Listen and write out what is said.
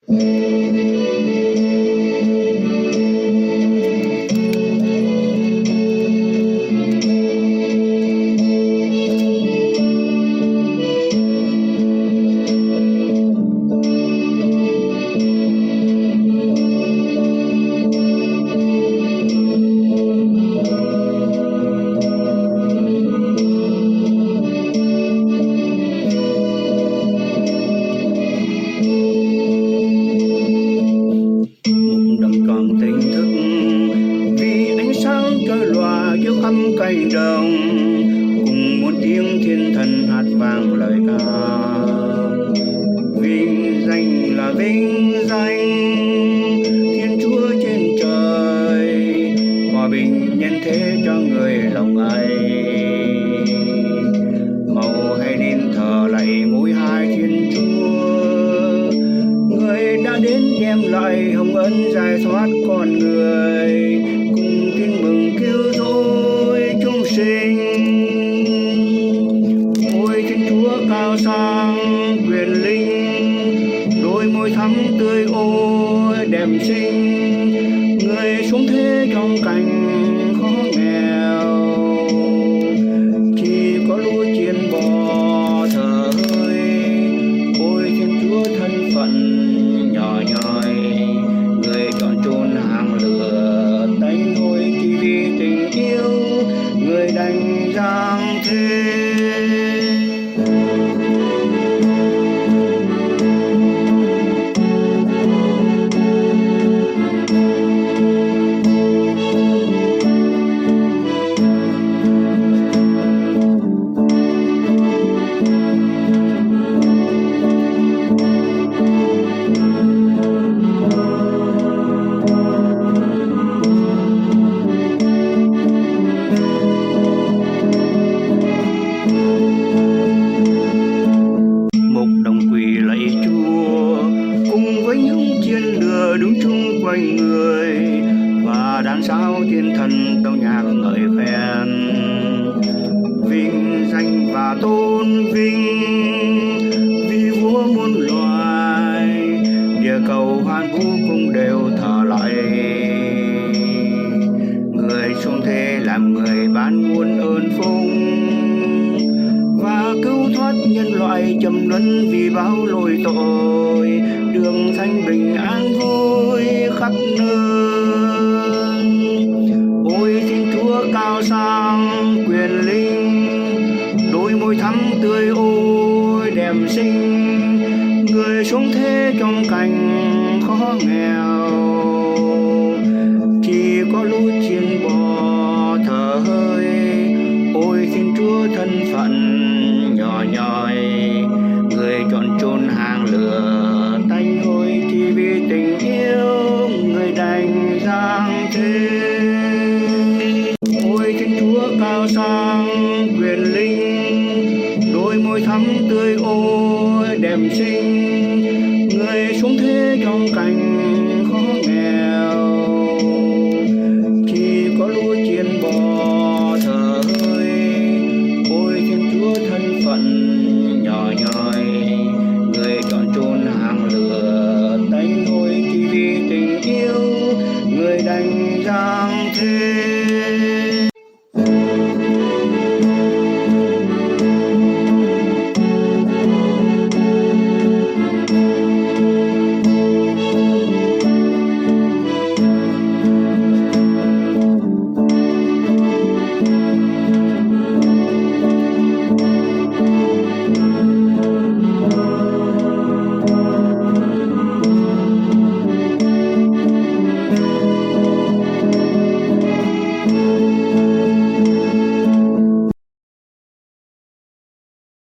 cánh đồng cùng một tiếng thiên thần hát vang lời ca. Vinh danh là vinh danh Thiên Chúa trên trời, hòa bình nhân thế cho người lòng ai. Màu hay nên thờ lạy ngôi hai Thiên Chúa, người đã đến đem lại hồng ân giải thoát con người, cùng tin mừng cứu rỗi chúng sinh. Ôi Thiên Chúa cao sang quyền linh, đôi môi thắm tươi ôi đẹp xinh, người xuống thế trong cảnh khó nghèo, chỉ có lũ chiên bò thờ ơi. Ôi Thiên Chúa thân phận nhỏ nhoi, người chọn chôn hàng lửa tanh hôi, chỉ vì tình yêu người đành giang thế. Đứng chung quanh người và đàn sao thiên thần tấu nhạc ngợi khen. Vinh danh và tôn vinh vì vua muôn loài, địa cầu hoan vũ cũng đều thờ lạy. Người xuống thế làm người ban muôn ơn phúc và cứu thoát nhân loại trầm luân vì bao lỗi tội, đường thanh bình an vui khắp nơi. Ôi Thiên Chúa cao sang quyền linh, đôi môi thắm tươi ôi đẹp xinh, người xuống thế trong cảnh khó nghèo, chỉ có lũ chiên bò thờ ơi. Ôi Thiên Chúa thân phận nhỏ nhoi, người chọn chôn hàng lửa tanh hôi, chỉ vì tình yêu người đành giang thế. Ôi Thiên Chúa cao sang quyền linh, đôi môi thắm tươi ôi đẹp xinh, người xuống thế trong cảnh